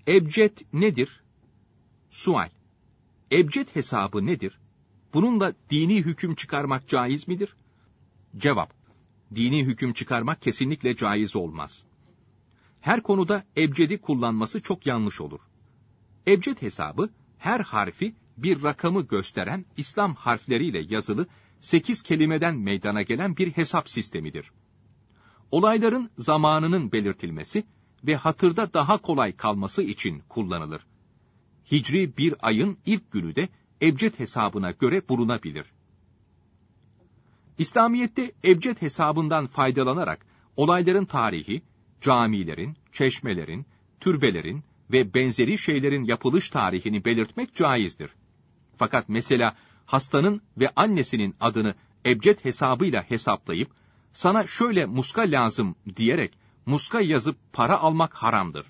Ebced nedir? Sual. Ebced hesabı nedir? Bununla dini hüküm çıkarmak caiz midir? Cevap. Dini hüküm çıkarmak kesinlikle caiz olmaz. Her konuda ebcedi kullanması çok yanlış olur. Ebced hesabı, her harfi bir rakamı gösteren İslam harfleriyle yazılı 8 kelimeden meydana gelen bir hesap sistemidir. Olayların zamanının belirtilmesi ve hatırda daha kolay kalması için kullanılır. Hicri bir ayın ilk günü de ebced hesabına göre bulunabilir. İslamiyet'te ebced hesabından faydalanarak olayların tarihi, camilerin, çeşmelerin, türbelerin ve benzeri şeylerin yapılış tarihini belirtmek caizdir. Fakat mesela hastanın ve annesinin adını ebced hesabıyla hesaplayıp, sana şöyle muska lazım diyerek muska yazıp para almak haramdır.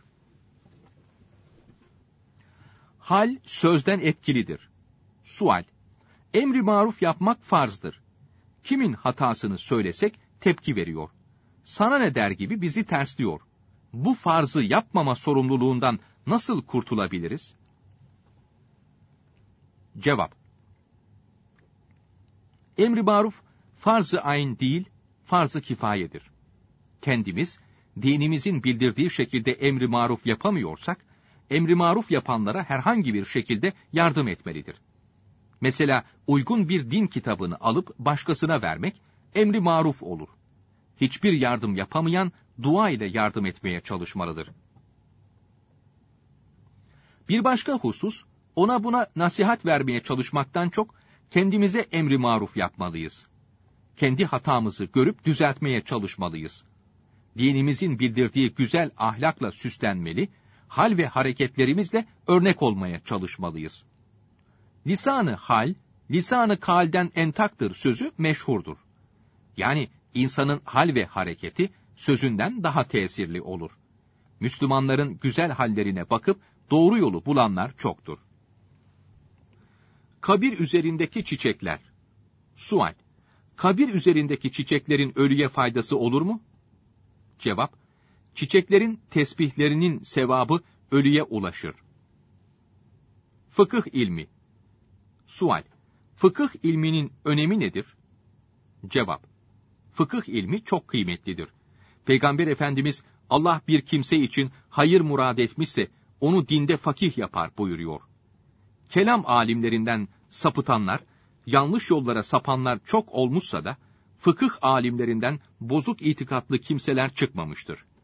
Hal sözden etkilidir. Sual. Emri maruf yapmak farzdır. Kimin hatasını söylesek tepki veriyor. Sana ne der gibi bizi tersliyor. Bu farzı yapmama sorumluluğundan nasıl kurtulabiliriz? Cevap. Emri maruf, farz-ı ayn değil, farz-ı kifayedir. Kendimiz, dinimizin bildirdiği şekilde emri maruf yapamıyorsak, emri maruf yapanlara herhangi bir şekilde yardım etmelidir. Mesela uygun bir din kitabını alıp başkasına vermek, emri maruf olur. Hiçbir yardım yapamayan, dua ile yardım etmeye çalışmalıdır. Bir başka husus, ona buna nasihat vermeye çalışmaktan çok, kendimize emri maruf yapmalıyız. Kendi hatamızı görüp düzeltmeye çalışmalıyız. Dinimizin bildirdiği güzel ahlakla süslenmeli, hal ve hareketlerimizle örnek olmaya çalışmalıyız. Lisan-ı hal, lisan-ı kalden entaktır sözü meşhurdur. Yani insanın hal ve hareketi sözünden daha tesirli olur. Müslümanların güzel hallerine bakıp doğru yolu bulanlar çoktur. Kabir üzerindeki çiçekler. Sual. Kabir üzerindeki çiçeklerin ölüye faydası olur mu? Cevap. Çiçeklerin tesbihlerinin sevabı ölüye ulaşır. Fıkıh ilmi. Sual. Fıkıh ilminin önemi nedir? Cevap. Fıkıh ilmi çok kıymetlidir. Peygamber Efendimiz, Allah bir kimse için hayır murad etmişse, onu dinde fakih yapar buyuruyor. Kelam alimlerinden sapıtanlar, yanlış yollara sapanlar çok olmuşsa da, fıkıh alimlerinden bozuk itikatlı kimseler çıkmamıştır.